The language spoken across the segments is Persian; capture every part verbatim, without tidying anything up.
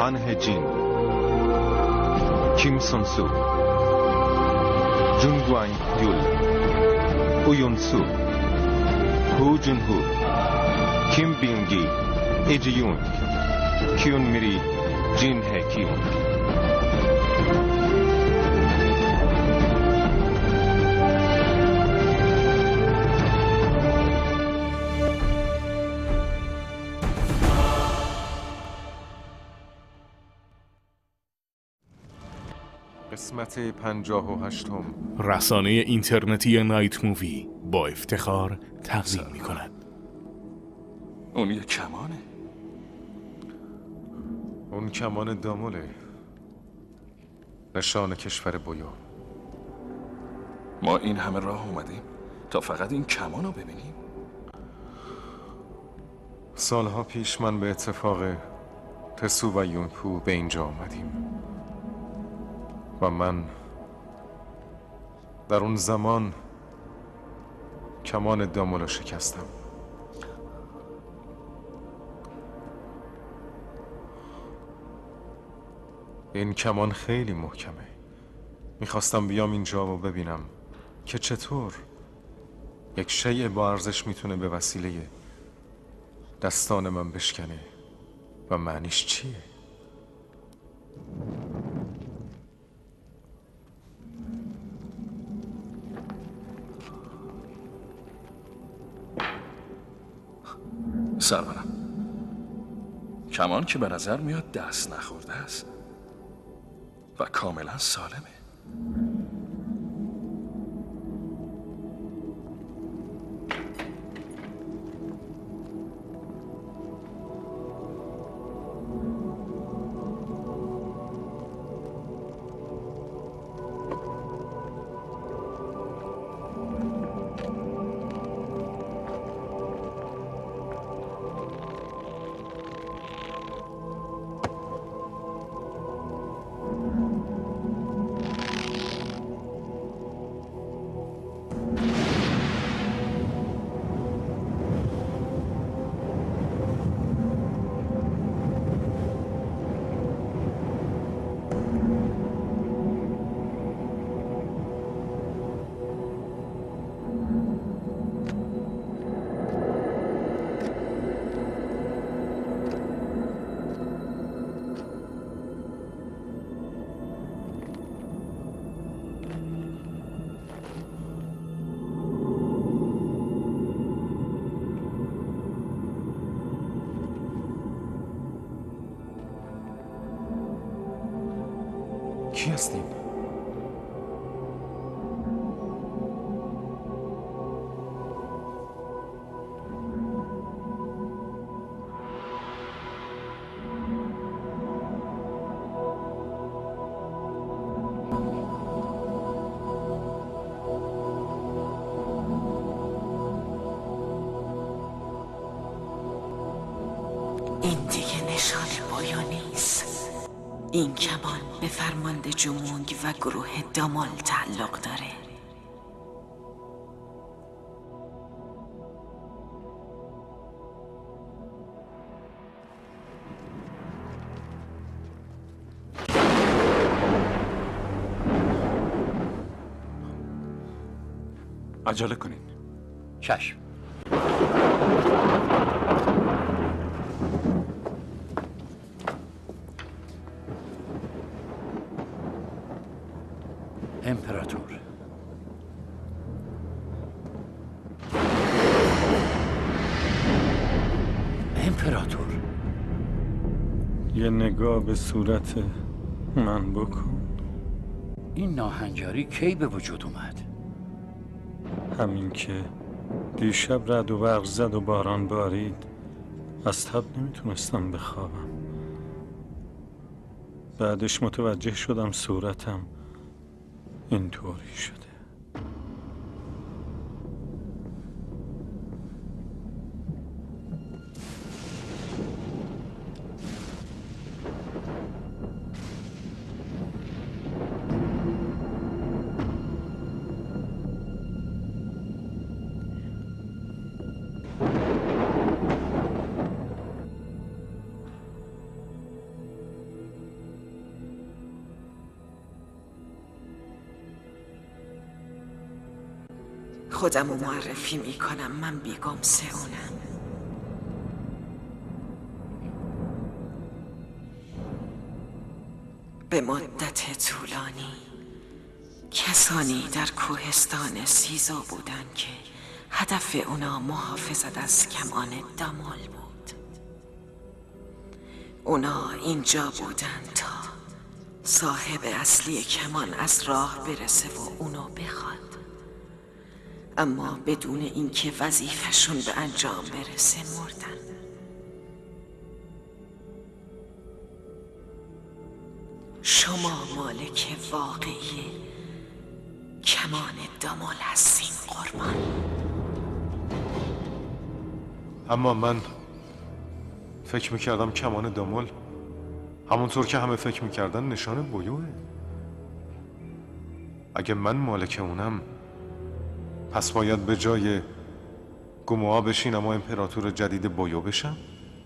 وان هجین، کیم سون سو، جون گوانگ یول، او یون سو، هو جون هو، کیم بینگی، ای جی یونگ، کیون میری، جین هی کیونگ. قسمت پنجاه و هشتم. رسانه اینترنتی نایت مووی با افتخار تقدیم می کند. اون یه کمانه. اون کمان داموله، نشان کشور بویو. ما این همه راه اومدیم تا فقط این کمانو ببینیم. سالها پیش من به اتفاق تسو و یونپو به اینجا آمدیم و من در اون زمان کمان دامولو شکستم. این کمان خیلی محکمه. میخواستم بیام اینجا و ببینم که چطور یک شیء با ارزش میتونه به وسیله دستان من بشکنه و معنیش چیه؟ سرورم، کمان که به نظر میاد دست نخورده است و کاملا سالمه. کی هستین؟ این دیگه نشان بویو نیست. این کمان به فرمانده جمونگ و گروه دامال تعلق داره. عجله کنین. چشم. امپراتور. امپراتور. یه نگاه به صورت من بکن. این ناهنجاری کی به وجود اومد؟ همین که دیشب رعد و برق زد و باران بارید، از تب نمیتونستم بخوابم. بعدش متوجه شدم صورتم اینطوری شده. خودم رو معرفی میکنم. من بیگم سئونم. به مدت طولانی کسانی در کوهستان سیزا بودند که هدف اونا محافظت از کمان دامال بود. اونا اینجا بودند تا صاحب اصلی کمان از راه برسه و اونو بخواد، اما بدون اینکه وظیفه‌شون به انجام برسه مردن. شما مالک واقعی کمان دامال هستین قربان. اما من فکر میکردم کمان دامال همونطور که همه فکر میکردن نشان بویوه. اگه من مالک اونم پس باید به جای گموها بشینم و امپراتور جدید بویو بشم؟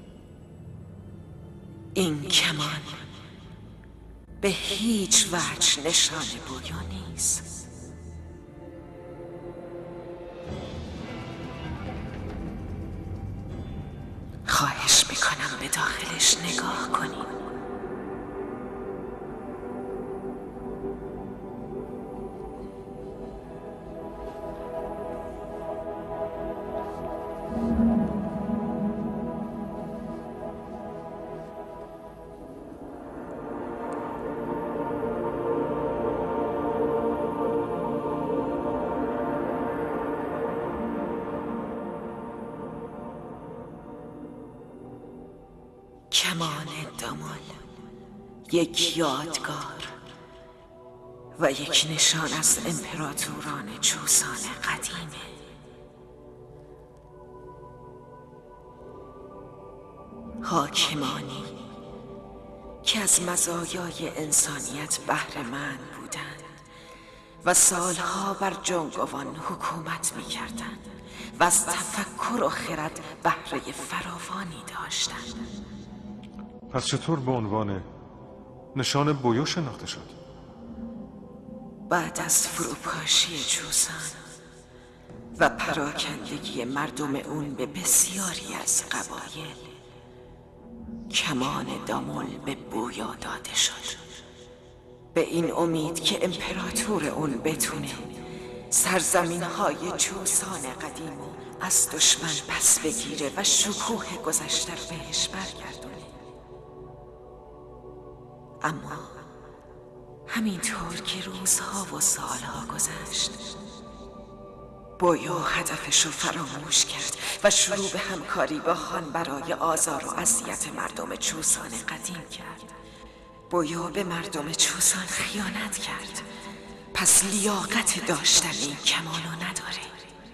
این کمان به هیچ وجه نشان بویو نیست. خواهش میکنم به داخلش نگاه کنید. کمان دامال یک یادگار و یک نشان از امپراتوران چوسان قدیمه. حاکمانی که از مزایای انسانیت بهره‌مند بودند و سالها بر جنگوان حکومت می‌کردند و از تفکر و خرد بهره فراوانی داشتند. پس چطور به عنوان نشان بویو شناخته شد؟ بعد از فروپاشی چوسان و پراکندگی مردم اون به بسیاری از قبایل، کمان دامال به بویا داده شد، به این امید که امپراتور اون بتونه سرزمین های چوسان قدیم از دشمن پس بگیره و شکوه گذشته رو بهش برگردونه. اما همینطور که روزها و سالها گذشت، بویو هدفش رو فراموش کرد و شروع به همکاری با خان برای آزار و اذیت مردم چوسان قدیم کرد. بویو به مردم چوسان خیانت کرد، پس لیاقت داشتن این کمانو نداره.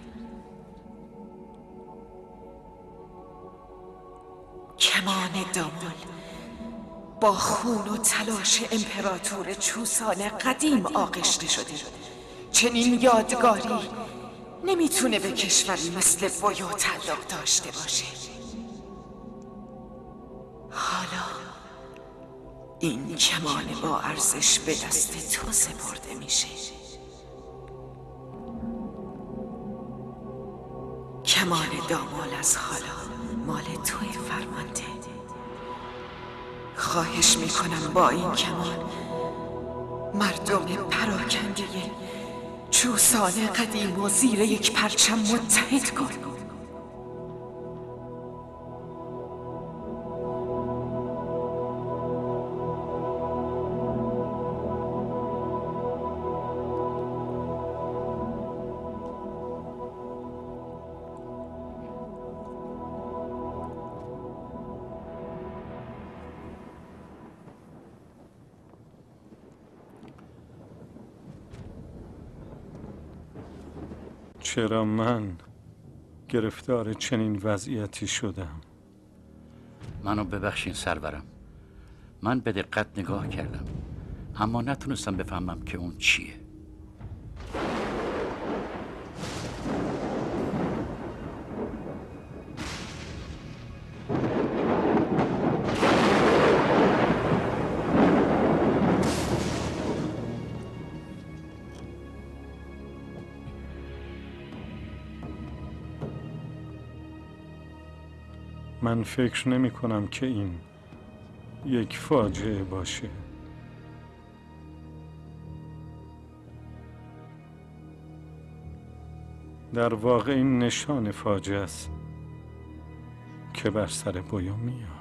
کمان دامال با خون و تلاش امپراتور چوسان قدیم آغشته شده. چنین یادگاری نمیتونه به کشوری مثل بویو تعلق داشته باشه. حالا این کمان با ارزش به دست تو سپرده میشه. کمان دامال از حالا مال توی فرمانده. خواهش میکنم با این کمان مردم پراکنده چوسان قدیم و زیر یک پرچم متحد کن. چرا من گرفتار چنین وضعیتی شدم؟ منو ببخشین سرورم. من به دقت نگاه کردم اما نتونستم بفهمم که اون چیه. من فکر نمی کنم که این یک فاجعه باشه. در واقع این نشان فاجعه است که بر سر بویا میاد.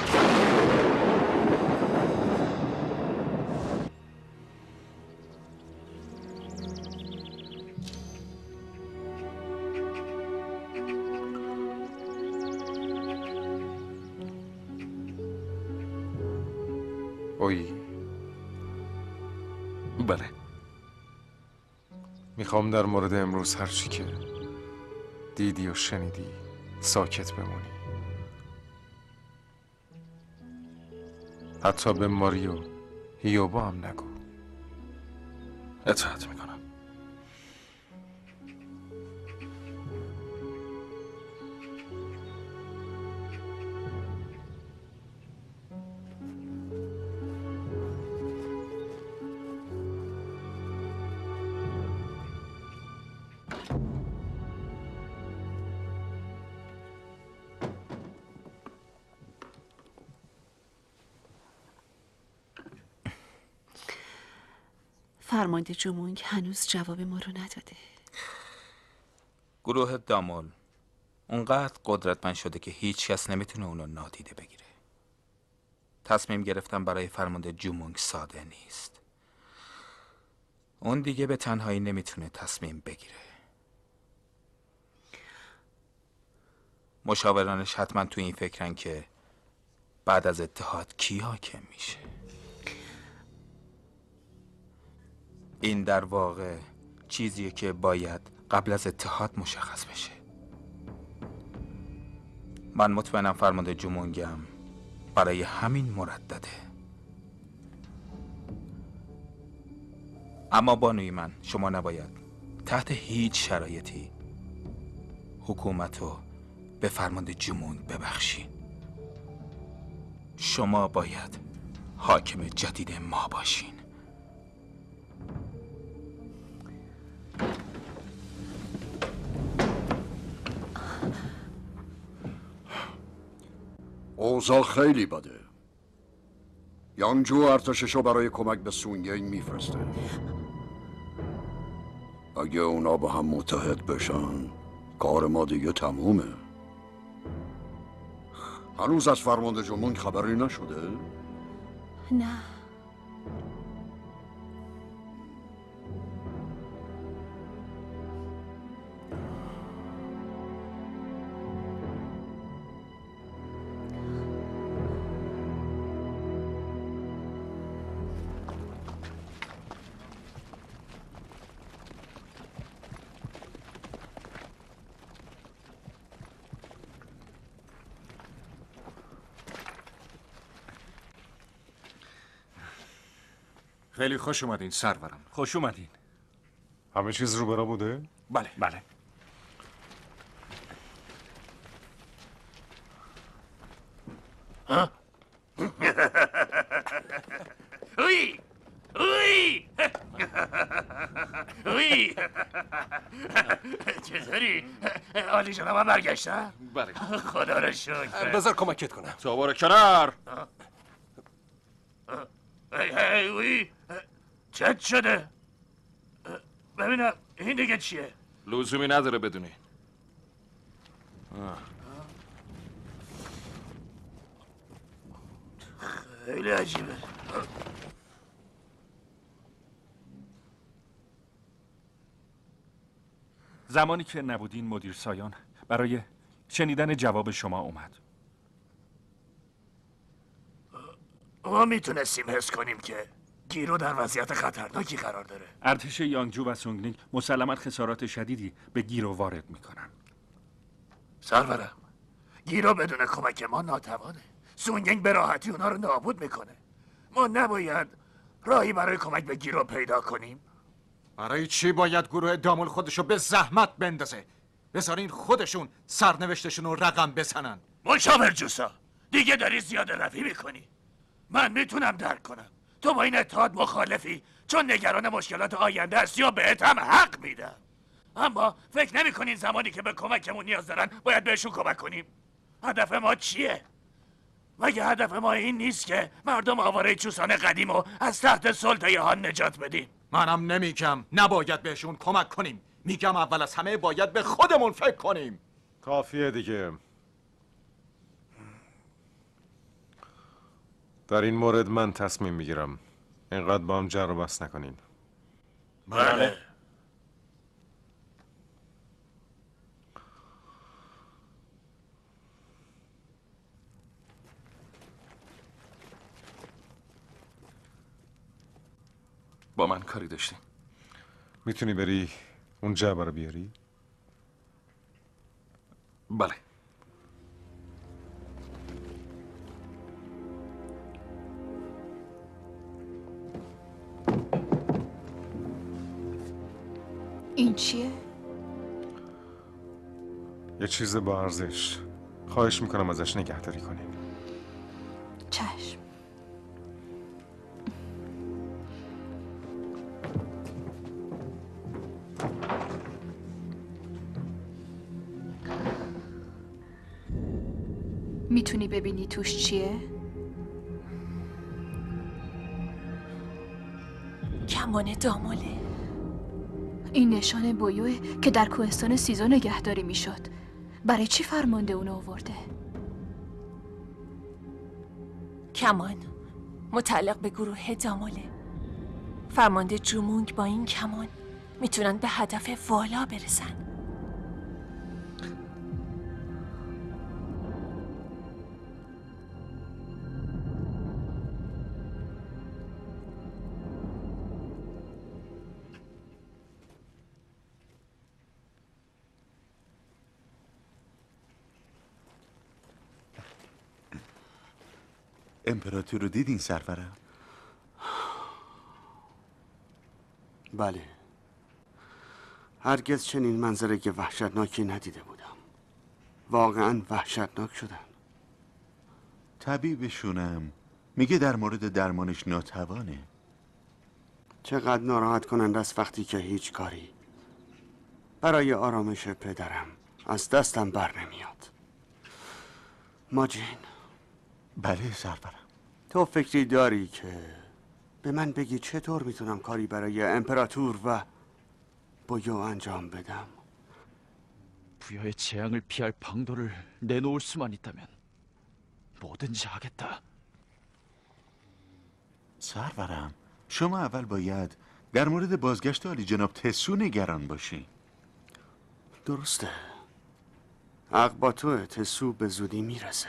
اوی بله. میخوام در مورد امروز هرچی که دیدی و شنیدی ساکت بمونی. حتی به ماری و هیوبا هم نگو. اطاعت میکنم. فرمانده جمونگ هنوز جواب ما رو نداده. گروه دامل اونقدر قدرتمند شده که هیچ کس نمیتونه اونو نادیده بگیره. تصمیم گرفتن برای فرمانده جمونگ ساده نیست. اون دیگه به تنهایی نمیتونه تصمیم بگیره. مشاورانش حتما تو این فکرن که بعد از اتحاد کی حاکم میشه. این در واقع چیزیه که باید قبل از اتحاد مشخص بشه. من مطمئنم فرمانده جمونگم برای همین مردده. اما بانوی من، شما نباید تحت هیچ شرایطی حکومت رو به فرمانده جمونگ ببخشین. شما باید حاکم جدید ما باشین. اوضاع خیلی بده. یانجو ارتششو برای کمک به سونگینگ میفرسته. اگه اونا با هم متحد بشن کار ما دیگه تمومه. هنوز از فرمانده جمونگ خبری نشده؟ نه. خیلی خوش اومدین سرورم. خوش اومدین. همه چیز رو برا بوده؟ بله بله. ها؟ اوی اوی اوی چطوری؟ عالی جناب هم برگشتن؟ بله. خدا رو شکر. بذار کمکت کنم. تو باره کنار. هی هی اوی چت شده؟ ببینم این دیگه چیه؟ لزومی نداره بدونی. خیلی عجیبه. زمانی که نبودین مدیر سایان برای شنیدن جواب شما اومد. ما میتونستیم حس کنیم که گیرو در وضعیت خطرناکی قرار داره. ارتش یانگجو و سونگنینگ مسلماً خسارات شدیدی به گیرو وارد میکنن. سرورم، گیرو بدون کمک ما ناتوانه. سونگنگ به راحتی اونا رو نابود میکنه. ما نباید راهی برای کمک به گیرو پیدا کنیم. برای چی باید گروه دامل خودشو به زحمت بندازه؟ بذارین خودشون سرنوشتشون رو رقم بزنن. مشاور جوسا، دیگه داری زیاده روی میکنی. من میتونم درک کنم تو با این اتحاد مخالفی چون نگران مشکلات آینده هستی و بهت هم حق میدم. اما فکر نمی کنین زمانی که به کمکمون نیاز دارن باید بهشون کمک کنیم؟ هدف ما چیه؟ مگه هدف ما این نیست که مردم آواره چوسان قدیم رو از تحت سلطه هان نجات بدیم؟ منم نمیگم نباید بهشون کمک کنیم، میگم اول از همه باید به خودمون فکر کنیم. کافیه دیگه. در این مورد من تصمیم میگیرم. اینقدر با هم جر و بحث نکنین. بله. با من کاری داشتی؟ میتونی بری اون جعبه رو بیاری؟ بله. این چیه؟ یه چیز با ارزش. خواهش میکنم ازش نگهداری کنین. چشم. میتونی ببینی توش چیه؟ کمان داموله. این نشان بویوه که در کوهستان سیزو نگهداری میشد. برای چی فرمانده اونو آورده؟ کمان متعلق به گروه داموله. فرمانده جومونگ با این کمان میتونن به هدف والا برسن. امپراتور رو دیدین سرورم؟ بله. هرگز چنین منظره که وحشتناکی ندیده بودم. واقعا وحشتناک شدن. طبیبشونم میگه در مورد درمانش ناتوانه. چقدر ناراحت کننده است وقتی که هیچ کاری برای آرامش پدرم از دستم بر نمیاد. ماجین. بله سرورم. تو فکری داری که به من بگی چطور میتونم کاری برای امپراتور و بویو انجام بدم؟ 부여의 재앙을 피할 방도를 내놓을 수만 있다면 뭐든지 하겠다. سرورم شما اول باید در مورد بازگشت عالی جناب تسو نگران باشی. درسته. حق با تو. تسو به زودی میرسه.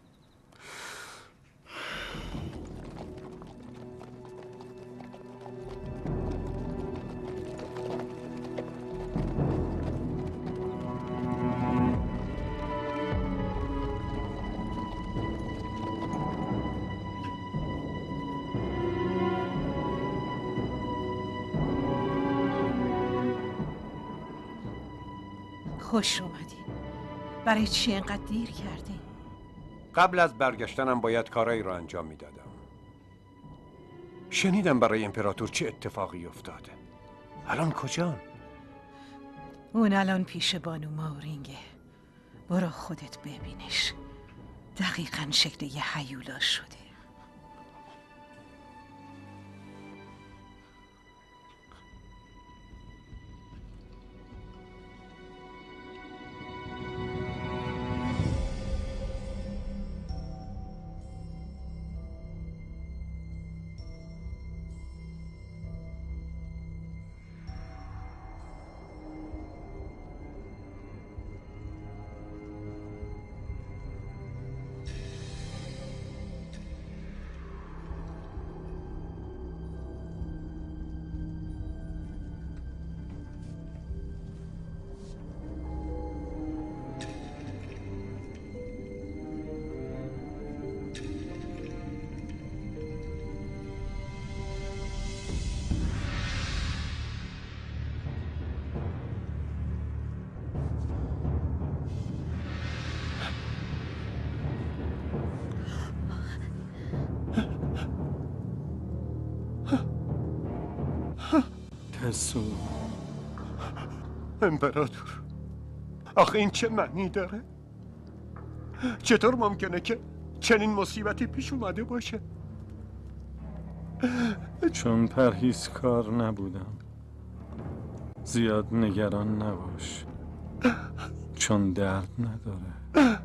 خوش اومدی. برای چی اینقدر دیر کردی؟ قبل از برگشتنم باید کارایی رو انجام میدادم. شنیدم برای امپراتور چه اتفاقی افتاده. الان کجان؟ اون الان پیش بانو ماورینگه. برو خودت ببینش. دقیقاً شکل یه هیولا شده. تسو امپراتور، آخه این چه معنی داره؟ چطور ممکنه که چنین مصیبتی پیش اومده باشه؟ چون پرهیزکار نبودم. زیاد نگران نباش، چون درد نداره.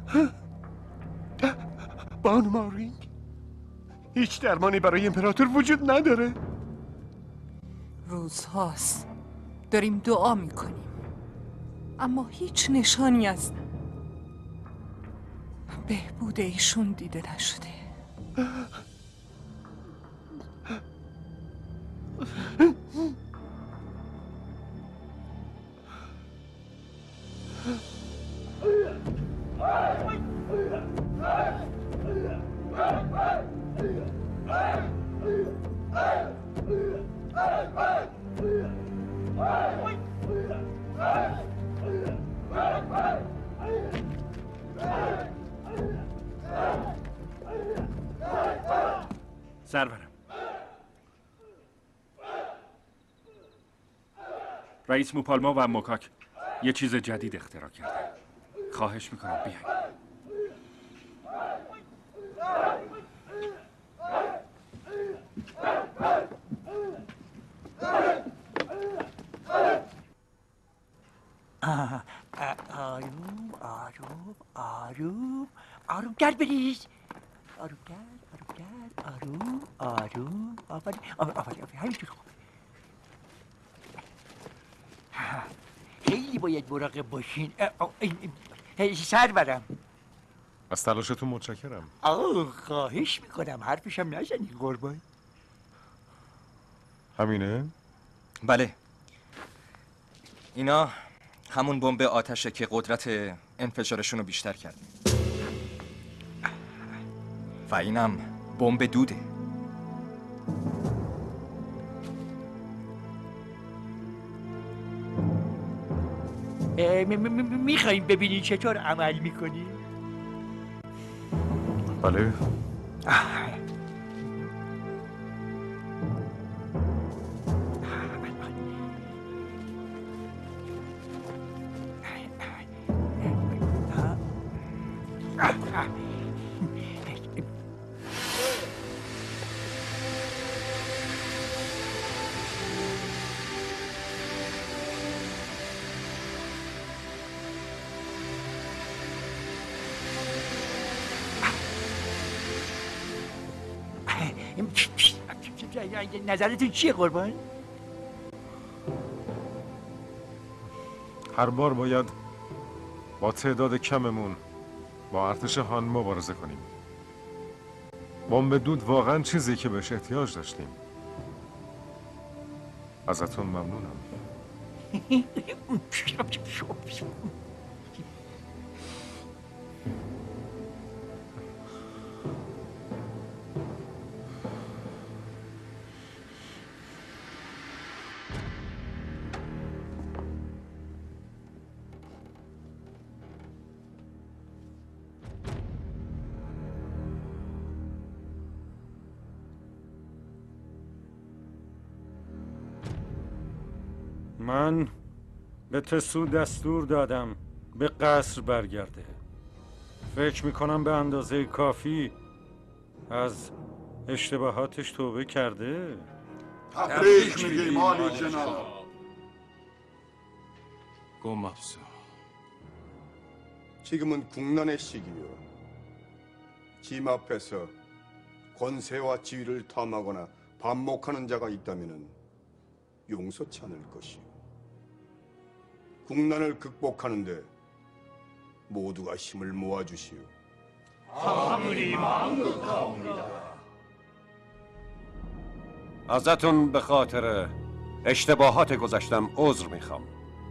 بانو مارینگ، هیچ درمانی برای امپراتور وجود نداره. روزهاست داریم دعا میکنیم، اما هیچ نشانی از بهبود ایشون دیده نشده. سرورم، رئیس موپالما و موکاک یه چیز جدید اختراع کردن. خواهش میکنم بیاین. آروم آروم آروم آروم کرد بریز. آروم کرد آروم کرد آروم آروم آفرین آفرین آفرین همینجور خوب. خیلی باید مراقب باشین. سرورم، از تلاشتون متشکرم. آه خواهش میکنم حرفشم نزنی قربان. همینه؟ بله، اینا همون بمب آتشه که قدرت انفجارشون رو بیشتر کرد. و اینم بمب دوده. میخواییم ببینید چطور عمل میکنی؟ بله. نظرتون چیه قربان؟ هر بار باید با تعداد کممون با ارتش هان مبارزه کنیم. بمب دود واقعا چیزی که بهش احتیاج داشتیم. ازتون ممنونم. من به تسو دستور دادم به قصر برگرده. فکر میکنم به اندازه کافی از اشتباهاتش توبه کرده. تبریک میگیم عالی جناب. 고맙소. 지금은 국난의 시기요. 짐 앞에서 권세와 지위를 탐하거나 반목하는 자가 있다면은 용서치 않을 것이요. 국난을 극복하는데 모두가 힘을 모아주시오. 아무리 망극하옵니다. ازتون به خاطر اشتباهات گذشتم عذر میخوام.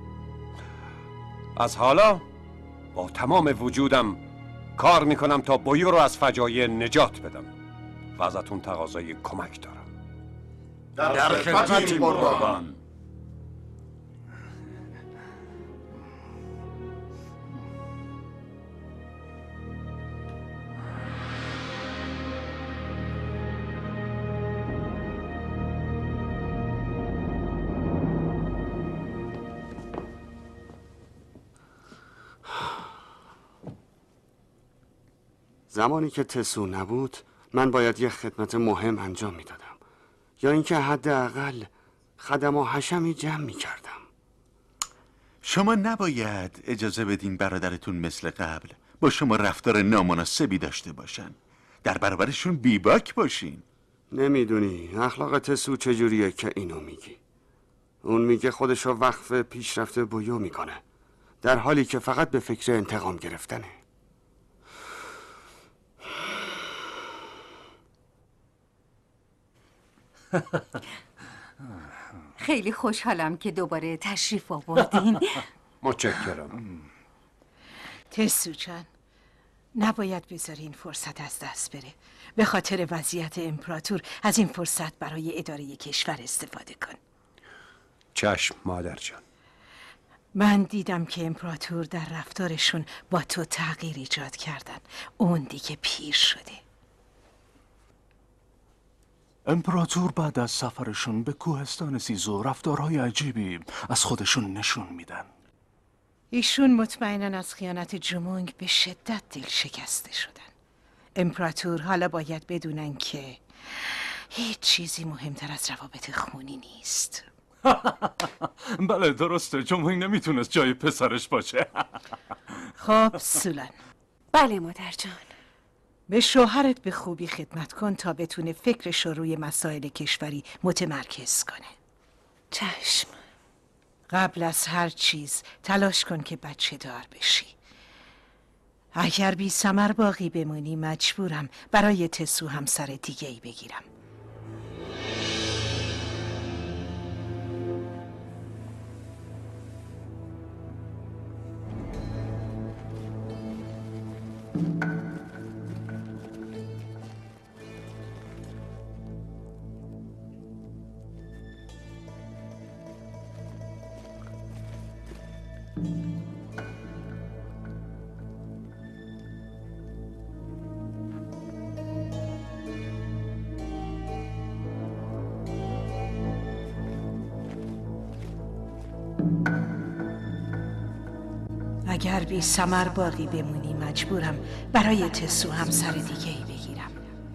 از حالا با تمام وجودم کار میکنم تا بویو رو از فجایع نجات بدم و ازتون تقاضای کمک دارم. در خدمتیم قربان. زمانی که تسو نبود من باید یه خدمت مهم انجام میدادم، یا اینکه حداقل خدم و حشمی جمع میکردم. شما نباید اجازه بدین برادرتون مثل قبل با شما رفتار نامناسبی داشته باشن. در برابرشون بیباک باشین. نمیدونی اخلاق تسو چجوریه که اینو میگی. اون میگه خودشو وقف پیشرفت بویو میکنه، در حالی که فقط به فکر انتقام گرفتنه. خیلی خوشحالم که دوباره تشریف آوردین. متشکرم. تسو جان، نباید بذاری این فرصت از دست بره. به خاطر وضعیت امپراتور از این فرصت برای اداره کشور استفاده کن. چشم مادر جان. من دیدم که امپراتور در رفتارشون با تو تغییر ایجاد کردن. اون دیگه پیر شده. امپراتور بعد از سفرشون به کوهستان سیزو رفتارهای عجیبی از خودشون نشون میدن. ایشون مطمئنن از خیانت جمونگ به شدت دل شکسته شدن. امپراتور حالا باید بدونن که هیچ چیزی مهمتر از روابط خونی نیست. بله درسته، جمهوری نمیتونست جای پسرش باشه. خب سولان. بله مادر جان. به شوهرت به خوبی خدمت کن تا بتونه فکرش رو روی مسائل کشوری متمرکز کنه. چشم. قبل از هر چیز تلاش کن که بچه دار بشی. اگر بی ثمر باقی بمونی مجبورم برای تسو همسر دیگه ای بگیرم. اگر بی ثمر باقی بمونی مجبورم برای تسو همسر دیگه ای بگیرم.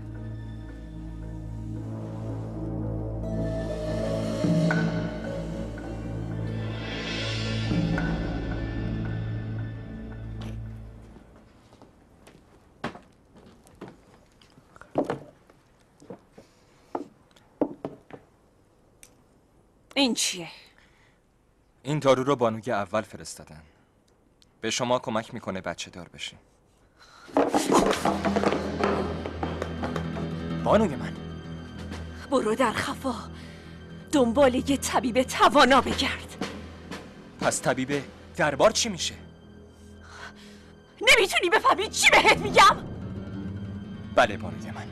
این چیه؟ این دارو رو بانوی اول فرستادن. به شما کمک میکنه بچه دار بشین. بانوی من، برو در خفا دنبال یه طبیب توانا بگرد. پس طبیب دربار چی میشه؟ نمیتونی بفهمی چی بهت میگم؟ بله بانوی من.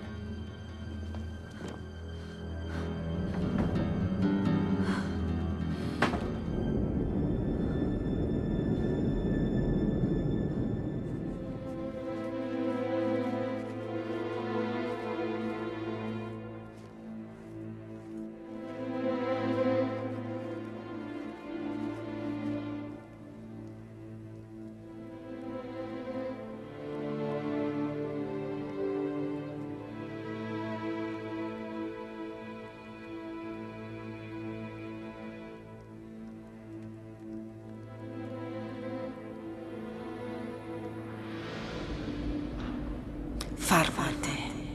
فرمانده،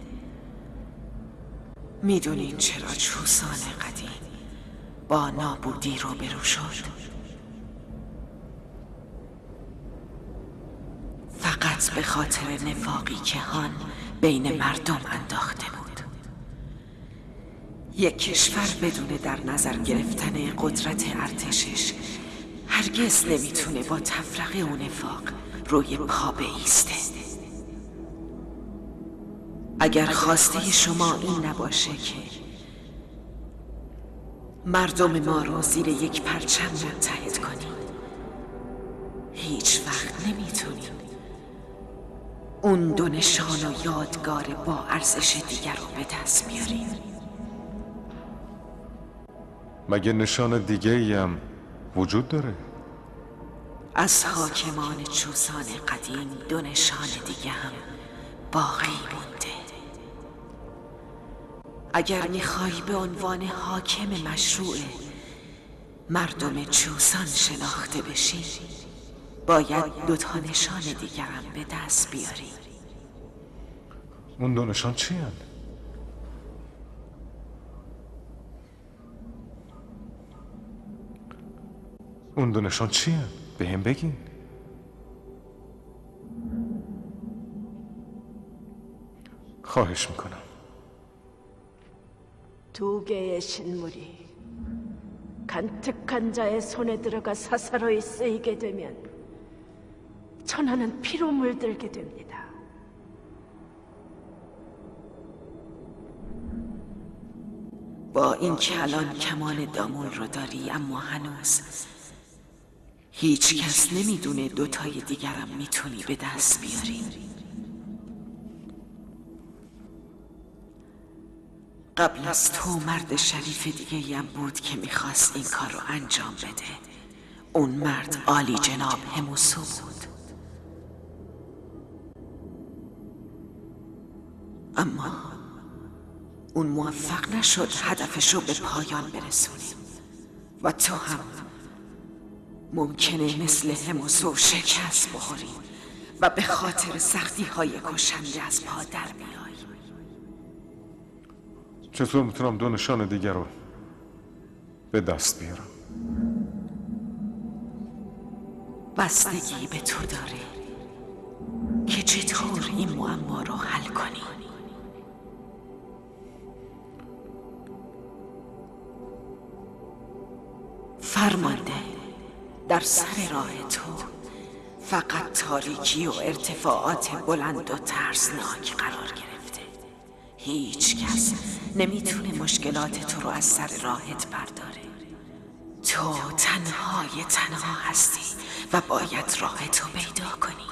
میدونین چرا چوسان قدیم با نابودی روبرو شد؟ فقط به خاطر نفاقی که هان بین مردم انداخته بود. یک کشور بدون در نظر گرفتن قدرت ارتشش هرگز نمیتونه با تفرقه و نفاق روی پا بایسته. اگر خواسته شما این نباشه که مردم ما رو زیر یک پرچم متحد کنید، هیچ وقت نمیتونید اون دو نشان و یادگار با ارزش دیگر رو به دست بیارید. مگه نشان دیگه ای هم وجود داره؟ از حاکمان چوسان قدیم دو نشان دیگه هم باقی مونده. اگر میخوای به عنوان حاکم مشروع مردم چوسان شناخته بشی، باید دوتا نشان دیگرم به دست بیاری. اون دو نشان چی هن؟ اون دو نشان چی هن؟ به هم بگین. خواهش میکنم. 두 개의 신물이 간특한 자의 손에 들어가 사사로이 쓰이게 되면 천하는 피로 물들게 됩니다. با این که الان کمان دامون رو داری، اما هنوز هیچ کس نمیدونه دوتای دیگرم میتونی به دست بیاری. قبل از تو مرد شریف دیگه هم بود که میخواست این کار رو انجام بده. اون مرد عالی جناب هموسو بود. اما اون موفق نشد هدفش رو به پایان برسونه و تو هم ممکنه مثل هموسو شکست بخوری و به خاطر سختی های کشنده از پا در بیای. چطور میتونم دو نشان دیگر رو به دست بیارم؟ بستگی به تو داره که چطور این معما رو حل کنی. فرمانده، در سر راه تو فقط تاریکی و ارتفاعات بلند و ترسناک قرار گرفته. هیچ کس نمیتونه مشکلات تو رو از سر راهت برداره. تو تنهای تنها هستی و باید راه تو پیدا کنی.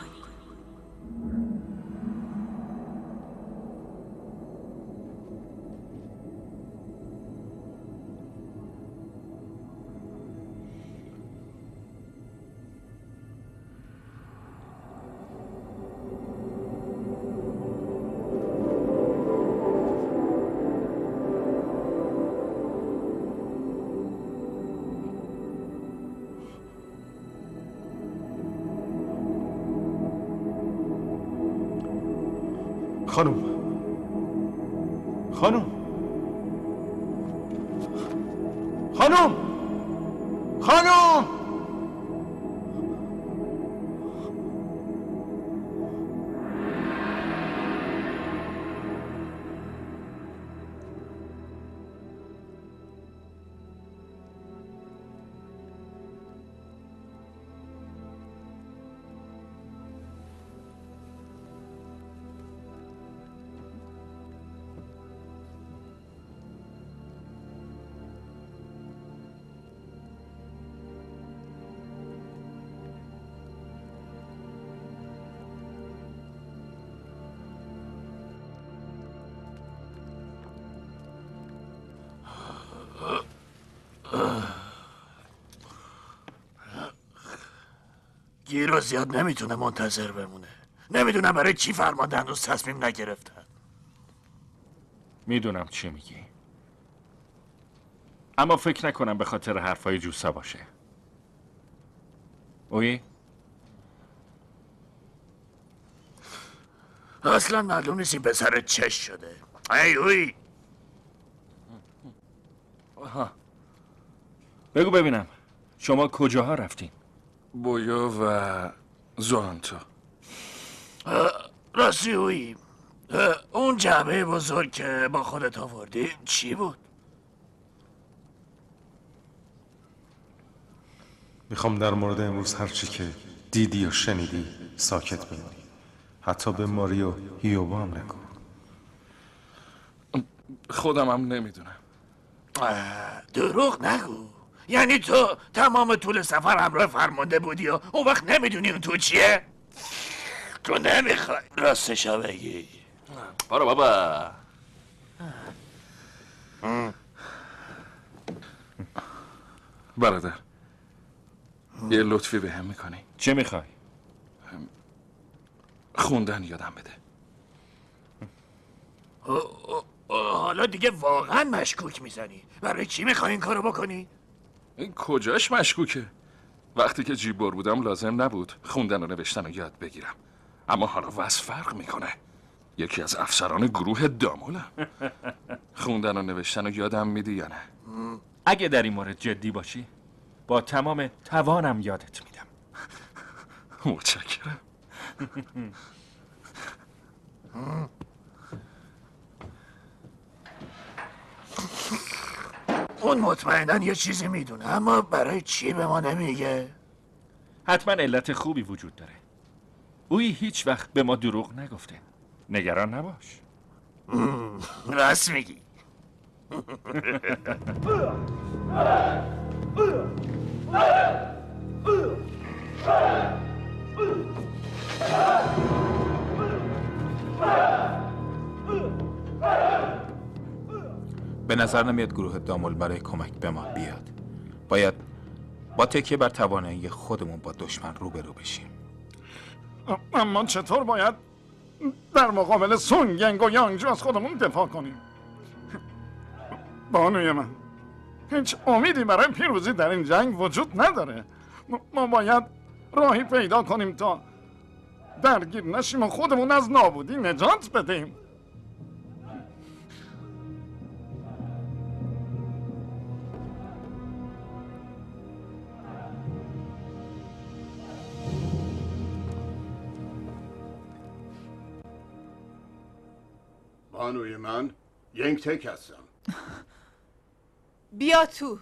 خانم خانم خانم خانم گیرو زیاد نمیتونه منتظر بمونه. نمیدونم برای چی فرمانده هنوز تصمیم نگرفتن. میدونم چی میگی، اما فکر نکنم به خاطر حرفای جوسا باشه. اوی؟ اصلا معلوم نیست این پسر چش شده. ای اوی، آها. بگو ببینم شما کجاها رفتین؟ بویو و زورانتو. راستی اوی، اون جعبه بزرگ که با خودت آوردی چی بود؟ میخوام در مورد امروز هرچی که دیدی و شنیدی ساکت بمونی. حتی به ماری و هیوبا هم نگو. خودم هم نمیدونم. دروغ نگو. یعنی تو تمام طول سفر همراه فرمانده بودی و اون وقت نمیدونی اون تو چیه؟ تو نمیخوای راستشو بگی. برو بابا. برادر، یه لطفی به هم میکنی؟ چه میخوای؟ خوندن یادم بده. حالا دیگه واقعا مشکوک میزنی. برای چی میخوای این کارو بکنی؟ این کجاش مشکوکه؟ وقتی که جیببر بودم لازم نبود خوندن و نوشتن رو یاد بگیرم، اما حالا وضع فرق میکنه. یکی از افسران گروه دامولم. خوندن و نوشتن رو یادم میدی یا نه؟ اگه در این مورد جدی باشی با تمام توانم یادت میدم. متشکرم. اون مطمئناً یه چیزی میدونه، اما برای چی به ما نمیگه؟ حتما علت خوبی وجود داره. اوی هیچ وقت به ما دروغ نگفته. نگران نباش. راست میگی. به نظر نمیاد گروه دامول برای کمک به ما بیاد. باید با تکیه بر توانایی خودمون با دشمن روبرو بشیم. اما چطور باید در مقابل سونگ ینگ و یانگجو از خودمون دفاع کنیم؟ بانوی من، هیچ امیدی برای پیروزی در این جنگ وجود نداره. ما باید راهی پیدا کنیم تا درگیر نشیم و خودمون از نابودی نجات بدیم. بانوی من ینگ تک هستم. بیا تو.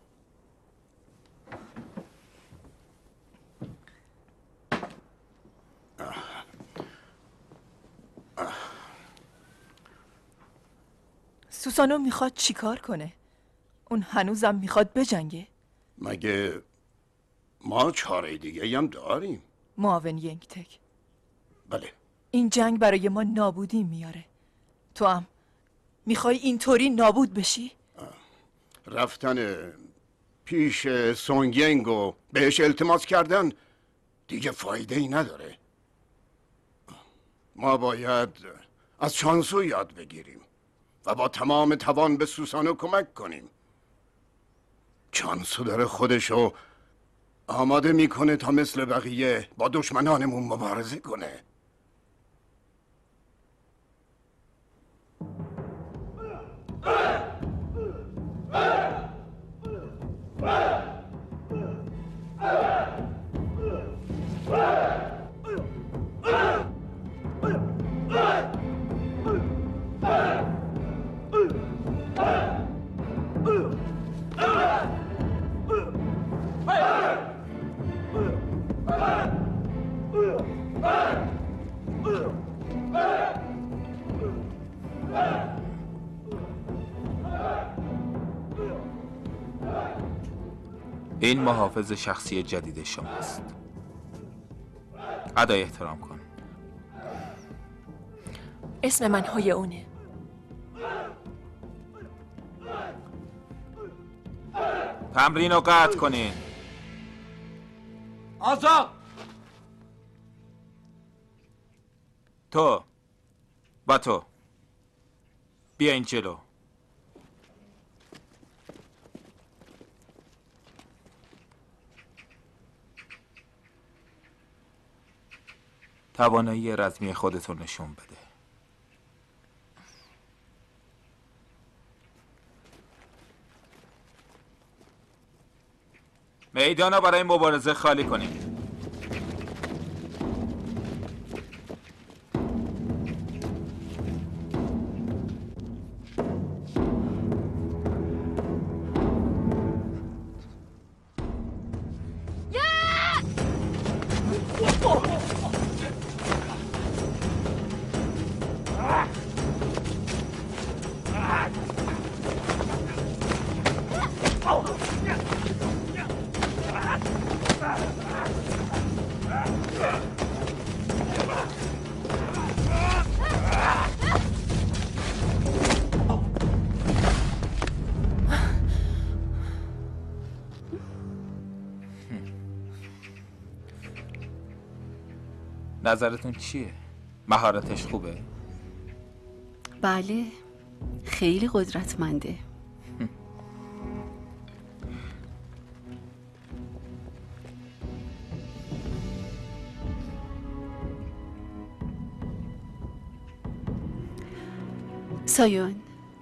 سوسانو میخواد چیکار کنه؟ اون هنوزم میخواد بجنگه؟ مگه ما چاره دیگه هم داریم؟ معاون ینگ تک، بله. این جنگ برای ما نابودی میاره. تو هم میخوای اینطوری نابود بشی؟ رفتن پیش سونگ ینگ و بهش التماس کردن دیگه فایده ای نداره. ما باید از چانسو یاد بگیریم و با تمام توان به سوسانو کمک کنیم. چانسو داره خودشو آماده میکنه تا مثل بقیه با دشمنانمون مبارزه کنه. این محافظ شخصی جدید شماست. ادای احترام کن. اسم من های اونه. تمرین رو قطع کنین. آزاد. تو با تو بیا این جلو. توانایی رزمی خودتو نشون بده. میدانو برای مبارزه خالی کنید. نظرتون چیه؟ مهارتش خوبه؟ بله، خیلی قدرتمنده. سایون،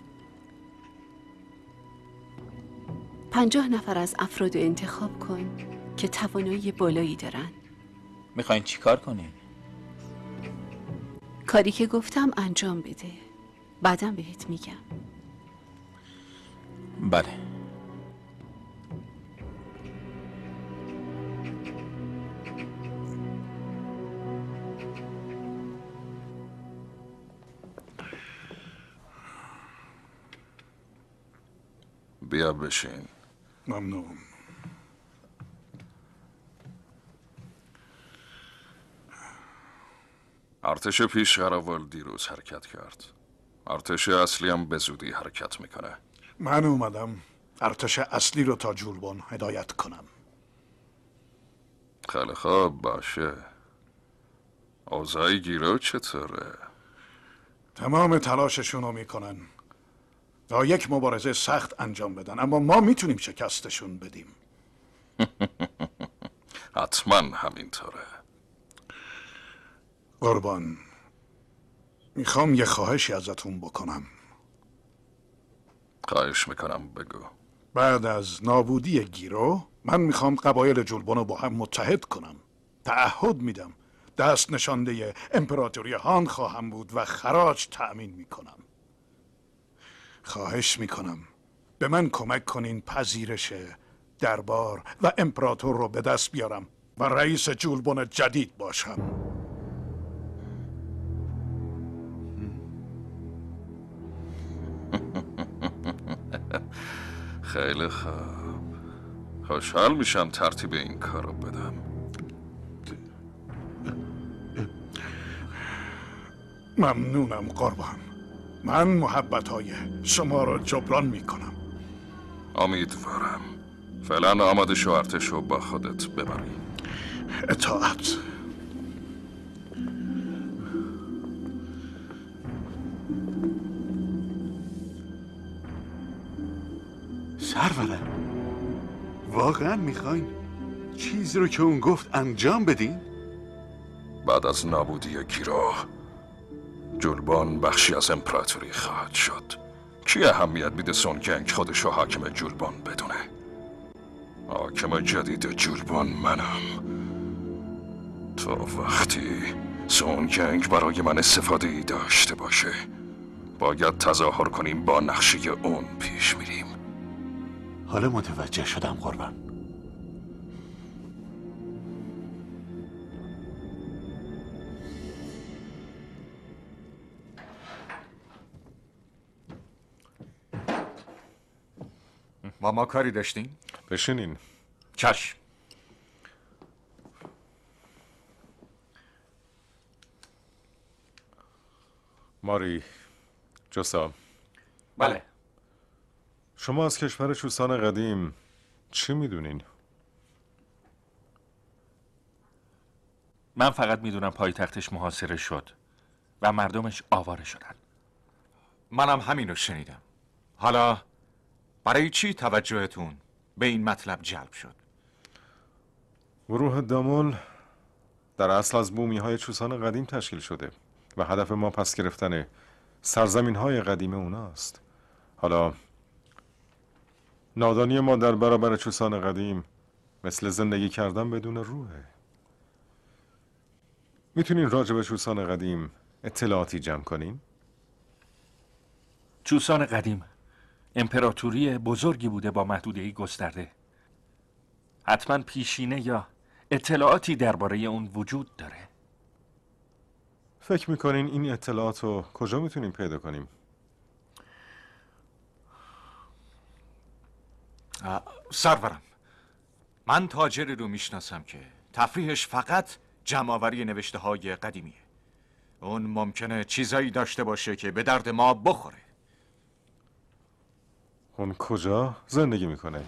پنجاه نفر از افراد رو انتخاب کن که توانایی بالایی دارن. میخواین چی کار کنین؟ کاری که گفتم انجام بده، بعدم بهت میگم. بله. بیا بشین. ممنون. ارتش پیش قراول دیروز حرکت کرد. ارتش اصلی هم به زودی حرکت میکنه. من اومدم ارتش اصلی رو تا جولبون هدایت کنم. خیلی خوب باشه. اوضاع گیرو چطوره؟ تمام تلاششون رو میکنن تا یک مبارزه سخت انجام بدن، اما ما میتونیم شکستشون بدیم. حتما همینطوره. قربان، میخوام یه خواهشی ازتون بکنم. خواهش میکنم بگو. بعد از نابودی گیرو من میخوام قبایل جولبون رو با هم متحد کنم. تعهد میدم دست نشانده امپراتوری هان خواهم بود و خراج تأمین میکنم. خواهش میکنم به من کمک کنین پذیرش دربار و امپراتور رو به دست بیارم و رئیس جولبون جدید باشم. خیلی خوب. خوشحال میشم ترتیب این کارو بدم. ممنونم قربان. من محبتهای شما رو جبران میکنم. امیدوارم. فعلا آماده شو ارتش رو با خودت ببری. اطاعت. سرورم، واقعا میخواین چیزی رو که اون گفت انجام بدین؟ بعد از نابودی گیرو جولبان بخشی از امپراتوری خواهد شد. کی اهمیت میده سونگنگ خودشو حاکم جولبان بدونه؟ حاکم جدید جولبان منم. تا وقتی سونگنگ برای من استفاده ای داشته باشه باید تظاهر کنیم با نقشه اون پیش میریم. حالا متوجه شدم قربان. با ما کاری داشتین؟ بشینین. چشم. ماری، جوسا. بله. شما از کشور چوسان قدیم چی میدونین؟ من فقط میدونم پایتختش محاصره شد و مردمش آواره شدن. منم همینو شنیدم. حالا برای چی توجهتون به این مطلب جلب شد؟ گروه دامول در اصل از بومی های چوسان قدیم تشکیل شده و هدف ما پس گرفتن سرزمین های قدیم اوناست. حالا نادانی ما در برابر چوسان قدیم مثل زندگی کردن بدون روحه. میتونین راجع به چوسان قدیم اطلاعاتی جمع کنین؟ چوسان قدیم امپراتوری بزرگی بوده با محدوده‌ای گسترده. حتما پیشینه یا اطلاعاتی درباره اون وجود داره. فکر میکنین این اطلاعات رو کجا میتونیم پیدا کنیم؟ سرورم، من تاجری رو میشناسم که تفریحش فقط جمع‌آوری نوشته های قدیمیه. اون ممکنه چیزایی داشته باشه که به درد ما بخوره. اون کجا زندگی میکنه؟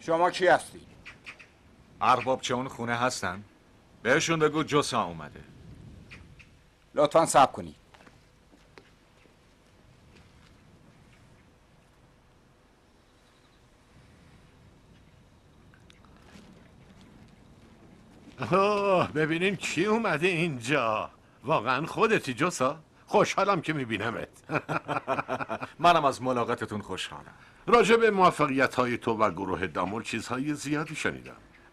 شما کی هستی؟ ارباب چه اون خونه هستن؟ بهشون بگو جوسا اومده. لطفا صبر کنید. اوه ببینین کی اومده اینجا. واقعا خودتی جوسا؟ خوشحالم که میبینمت. منم از ملاقاتتون خوشحالم. راجع به موفقیت های تو و گروه دامول چیزهای زیادی شنیدم.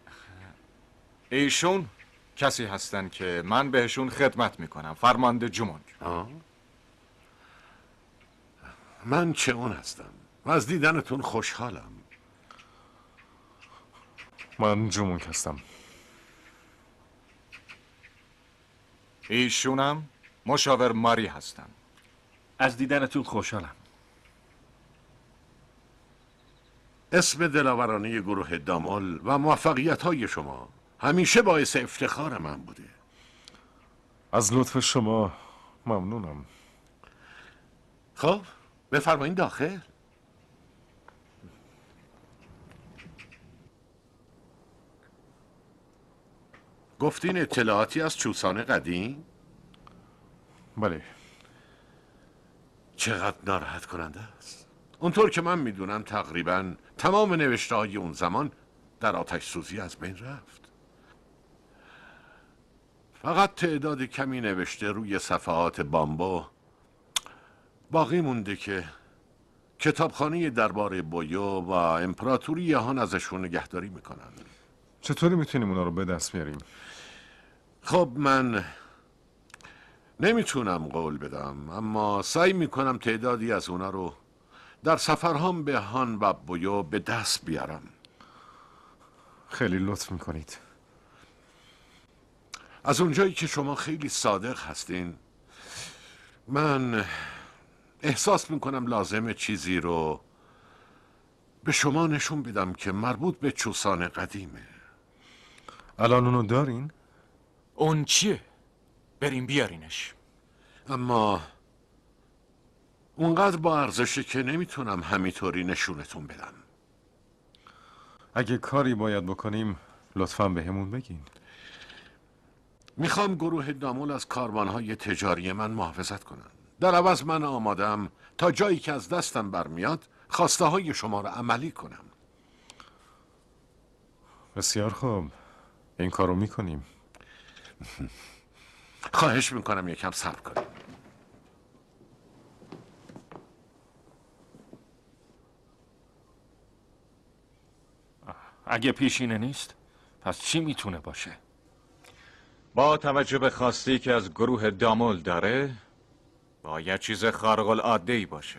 ایشون کسی هستن که من بهشون خدمت میکنم. فرمانده جمونگ. آه؟ من چه اون هستم و از دیدنتون خوشحالم. من جمونگ هستم. ایشونم مشاور ماری هستم. از دیدنتون خوشحالم. اسم دلاورانه گروه دامول و موفقیت های شما همیشه باعث افتخار من بوده. از لطف شما ممنونم. خب بفرمایین داخل. گفتین اطلاعاتی از چوسان قدیم؟ بله. چقدر ناراحت کننده است. اونطور که من میدونم تقریبا تمام نوشته های اون زمان در آتش سوزی از بین رفت. فقط تعداد کمی نوشته روی صفحات بامبو باقی مونده که کتابخانه دربار بویو و امپراتوری هان ازشون نگهداری میکنن. چطوری میتونیم اونا رو به دست بیاریم؟ خب من نمیتونم قول بدم، اما سعی میکنم تعدادی از اونا رو در سفرهام به هان و بویو به دست بیارم. خیلی لطف میکنید. از اونجایی که شما خیلی صادق هستین من احساس میکنم لازمه چیزی رو به شما نشون بدم که مربوط به چوسان قدیمه. الان اونو دارین؟ اون چیه؟ بریم بیارینش. اما اونقدر با ارزشه که نمیتونم همینطوری نشونتون بدم. اگه کاری باید بکنیم لطفاً به همون بگین. میخوام گروه دامول از کاروانهای تجاری من محافظت کنن. در عوض من آمادم تا جایی که از دستم برمیاد خواسته های شما رو عملی کنم. بسیار خوب. این کارو میکنیم. خواهش میکنم یکم صبر کنیم. اگه پیشینه نیست پس چی میتونه باشه؟ با توجه به خواستی که از گروه دامول داره باید چیز خارق العاده باشه.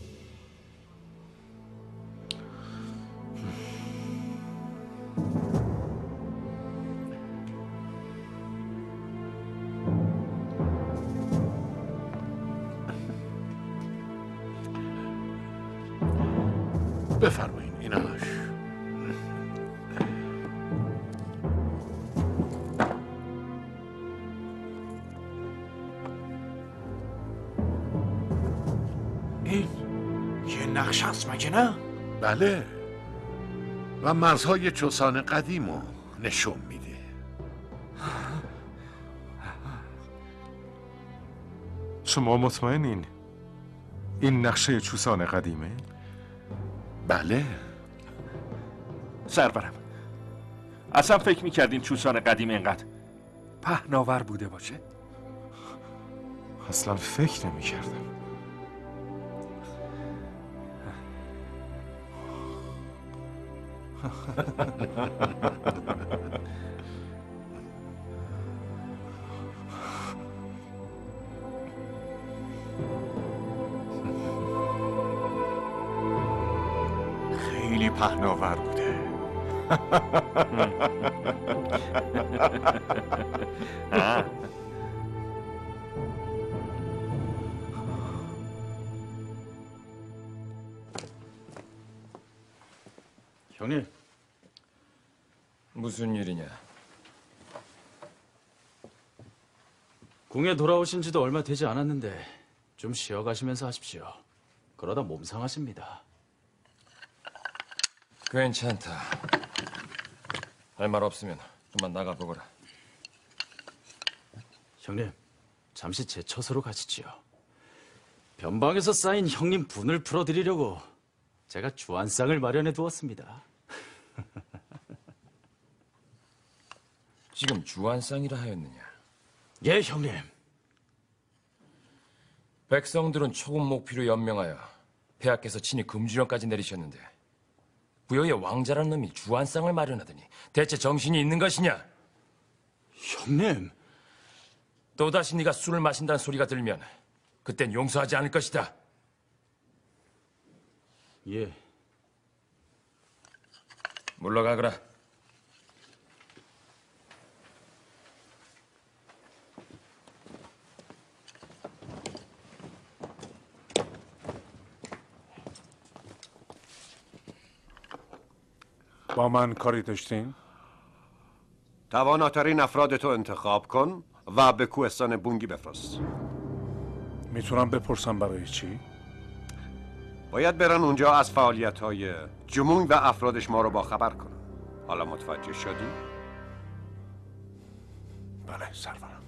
بفرمایین ایناش. این یه نقشه است مگه نه؟ بله و مرزهای چوسان قدیمو نشون میده. شما مطمئنین این نقشه چوسان قدیمه؟ بله. سرورم اصلا فکر میکردین چوسان قدیم اینقدر پهناور بوده باشه؟ اصلا فکر نمیکردم. خیلی پهناور بوده. 형님. 무슨 일이냐? 궁에 돌아오신 지도 얼마 되지 않았는데 좀 쉬어가시면서 하십시오. 그러다 몸 상하십니다. 괜찮다. 할 말 없으면 그만 나가보거라. 형님, 잠시 제 처소로 가시지요. 변방에서 쌓인 형님 분을 풀어드리려고 제가 주안상을 마련해 두었습니다. 지금 주안상이라 하였느냐? 예, 형님. 백성들은 초급 목피로 연명하여 폐하께서 친히 금주령까지 내리셨는데 부여의 왕자라는 놈이 주안상을 마련하더니 대체 정신이 있는 것이냐? 형님! 또다시 네가 술을 마신다는 소리가 들면 그땐 용서하지 않을 것이다. 예. 물러가거라. با من کاری داشتین؟ تواناترین افراد تو انتخاب کن و به کوهستان بونگی بفرست. میتونم بپرسم برای چی؟ باید برن اونجا از فعالیت‌های جمونگ و افرادش ما رو با خبر کنن. حالا متوجه شدی؟ بله سرورم.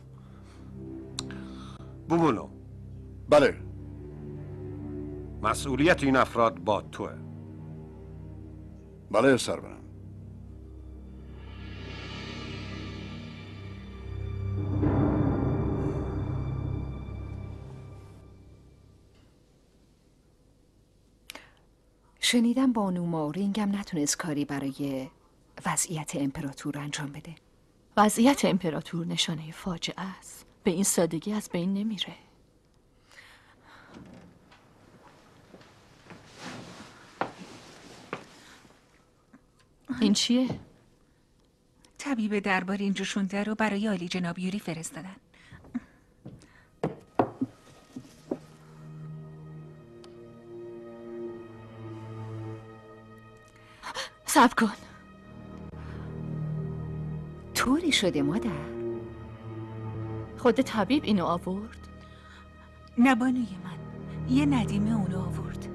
بومونو. بله. مسئولیت این افراد با توه. بله سرورم. شنیدم بانو ماورینگ هم نتونست کاری برای وضعیت امپراتور انجام بده. وضعیت امپراتور نشانه فاجعه است. به این سادگی از بین نمیره. این چیه؟ طبیب دربار این جوشونده رو برای عالی جناب یوری فرستادن. صبر کن. طوری شده مادر. خود طبیب اینو آورد؟ نه بانوی من، یه ندیمه اونو آورد.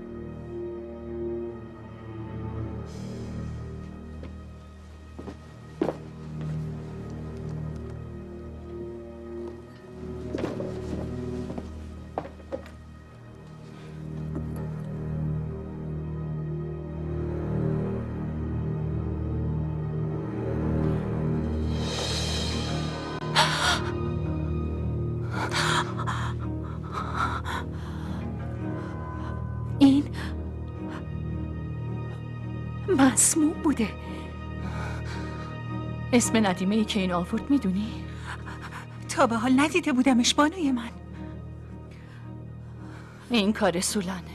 این مسموم بوده. اسم ندیمه ای که این آورد میدونی؟ تا به حال ندیده بودمش بانوی من. این کار سولانه.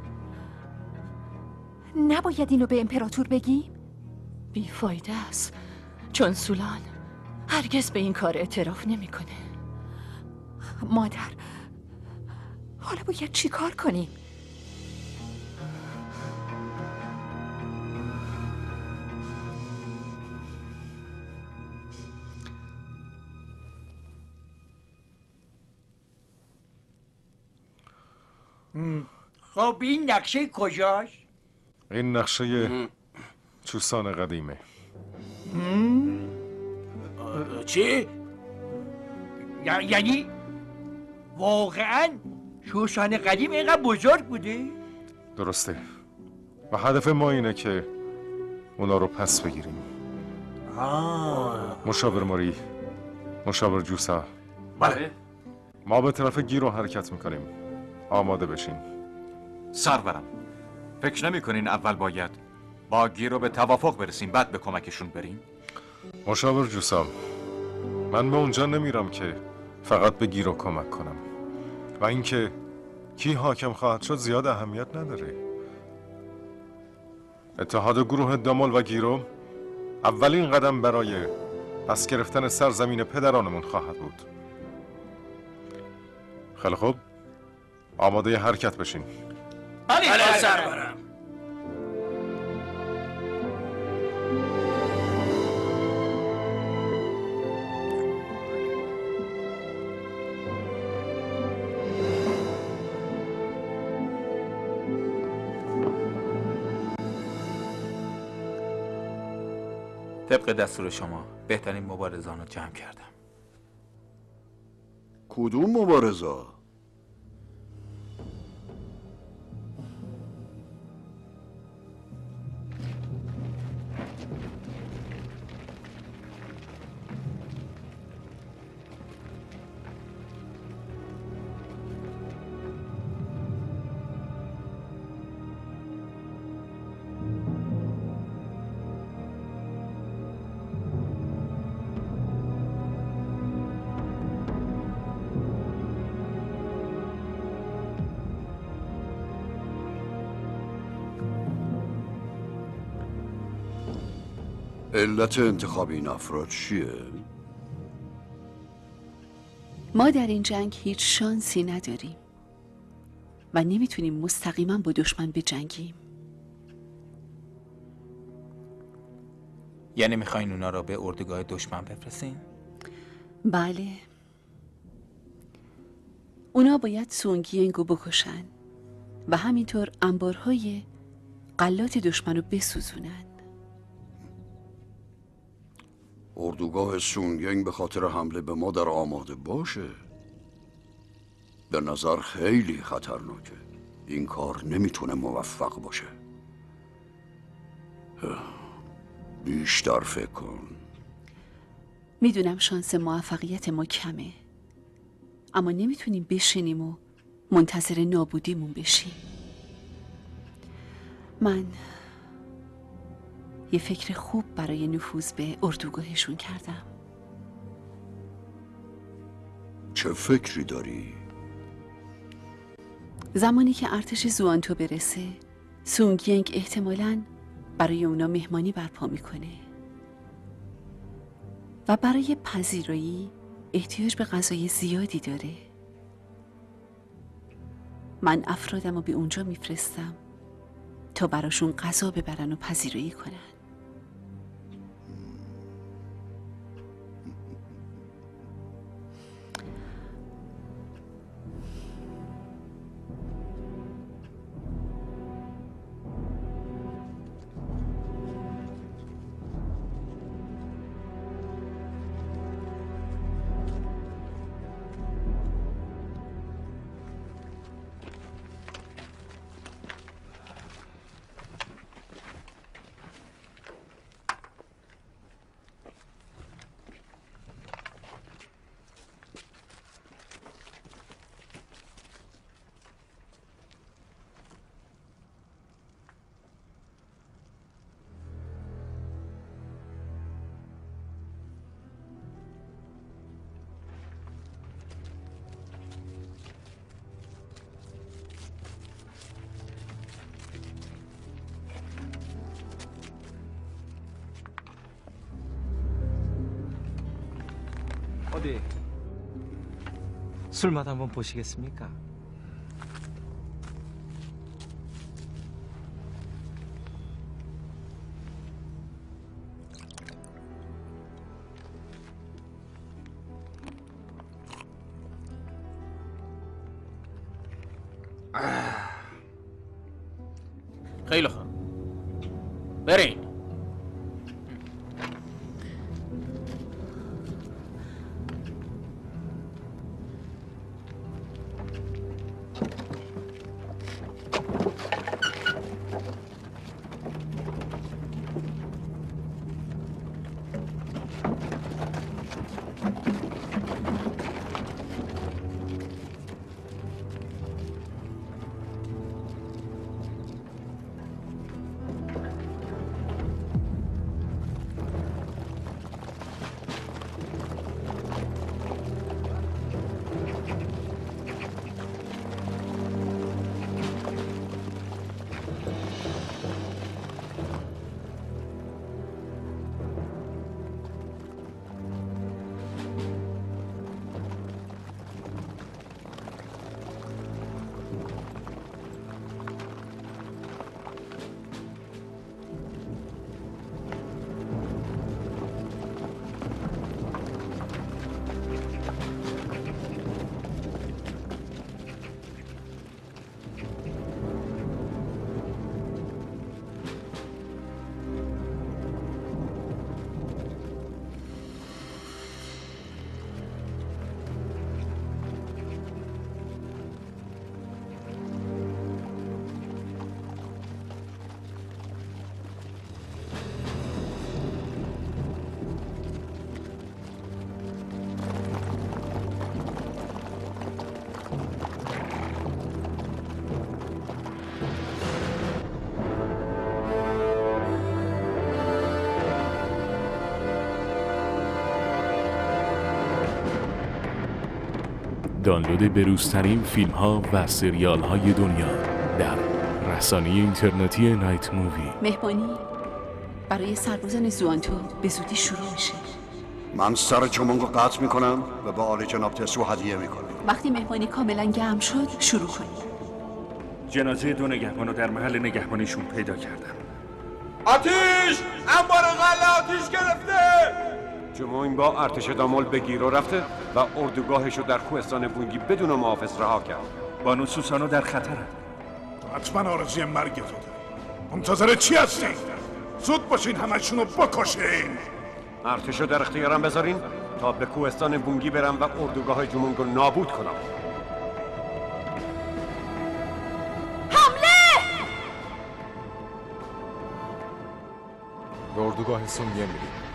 نباید اینو به امپراتور بگیم؟ بیفایده است، چون سولان هرگز به این کار اعتراف نمیکنه. مادر، حالا باید چی کار کنیم؟ خب این نقشه کجاست؟ این نقشه چوسان قدیمه. چی؟ یعنی واقعا چوسان قدیم اینقدر بزرگ بوده؟ درسته و هدف ما اینه که اونا رو پس بگیریم. آه. مشاور ماری، مشاور جوسا. بله. ما به طرف گیرو حرکت میکنیم. آماده بشین. سرورم، فکر نمی کنین اول باید با گیرو به توافق برسیم بعد به کمکشون بریم؟ مشاور جوسا، من به اونجا نمیرم که فقط به گیرو کمک کنم و اینکه کی حاکم خواهد شد زیاد اهمیت نداره. اتحاد گروه دامل و گیرو اولین قدم برای پس گرفتن سرزمین پدرانمون خواهد بود. خیلی خوب، آماده حرکت بشین. بله سرورم. طبق دستور شما بهترین مبارزان رو جمع کردم. کدوم مبارزا؟ علت انتخاب این افراد چیه؟ ما در این جنگ هیچ شانسی نداریم و نمیتونیم مستقیما با دشمن بجنگیم. یعنی میخواین اونا رو به اردوگاه دشمن بفرستین؟ بله. اونا باید سونگینگو بکشن و همینطور انبارهای غلات دشمن رو بسوزونن. اردوگاه سونگینگ به خاطر حمله به ما در آماده باشه. به نظر خیلی خطرناکه. این کار نمیتونه موفق باشه. بیشتر فکر کن. میدونم شانس موفقیت ما کمه، اما نمیتونیم بشینیم و منتظر نابودیمون بشیم. من یه فکر خوب برای نفوذ به اردوگاهشون کردم. چه فکری داری؟ زمانی که ارتش زوانتو برسه، سونگینگ احتمالاً برای اونا مهمانی برپا میکنه و برای پذیرایی احتیاج به غذای زیادی داره. من افرادم رو به اونجا میفرستم تا براشون غذا ببرن و پذیرایی کنن. 어디 술맛 한번 보시겠습니까? خیلی خوب، برین. دانلود بروزترین فیلم ها و سریال های دنیا در رسانه اینترنتی نایت مووی. مهمانی برای سربازان زوانتو به زودی شروع میشه. من سر جمونگو قطع میکنم و به عالی جناب تسو هدیه میکنم. وقتی مهمانی کاملا گرم شد شروع کنید. جنازه دو نگهبان رو در محل نگهبانیشون پیدا کردم. آتیش! انبار غله آتیش گرفته! جمونگ با ارتش دامول به گیرو رفته و اردوگاهش رو در کوهستان بونگی بدون محافظ رها کرد. بانو سوسانو در خطرن. حتما آرزوی مرگ تو داری. منتظر چی هستین؟ زود باشین همشونو بکشین. ارتش رو در اختیارم بذارین تا به کوهستان بونگی برم و اردوگاه جمونگ رو نابود کنم. به اردوگاه سونگین میریم.